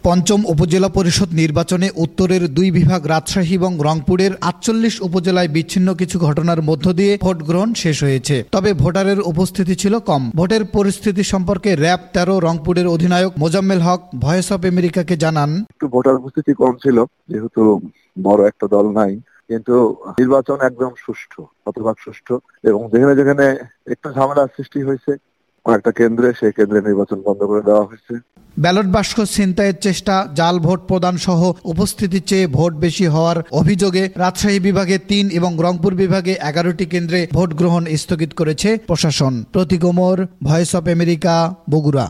পঞ্চম উপজেলা পরিষদ নির্বাচনে উত্তরের 2 বিভাগ রাজশাহী এবং রংপুরের 48 উপজেলায় বিচ্ছিন্ন কিছু ঘটনার মধ্য দিয়ে ভোট গ্রহণ শেষ হয়েছে। তবে ভোটারের উপস্থিতি ছিল কম। ভোটের পরিস্থিতি সম্পর্কে র্যাব 13 রংপুরের অধিনায়ক মোজাম্মেল হক ভয়েস অফ আমেরিকাকে জানান, ভোটার উপস্থিতি কম ছিল যেহেতু বড় একটা দল নাই, কিন্তু নির্বাচন একদম সুষ্ঠু, শতভাগ সুষ্ঠু, এবং যেখানে যেখানে একটু ঝামেলার সৃষ্টি হয়েছে কয়েকটা কেন্দ্রে, সেই কেন্দ্রে নির্বাচন বন্ধ করে দেওয়া হয়েছে। ব্যালট বাক্স ছিনতাইয়ের চেষ্টা, জাল ভোট প্রদান সহ উপস্থিতির চেয়ে ভোট বেশি হওয়ার অভিযোগে রাজশাহী বিভাগে 3 এবং রংপুর বিভাগে 11টি কেন্দ্রে ভোট গ্রহণ স্থগিত করেছে প্রশাসন। Pratik Omar, Voice of America, Bogura.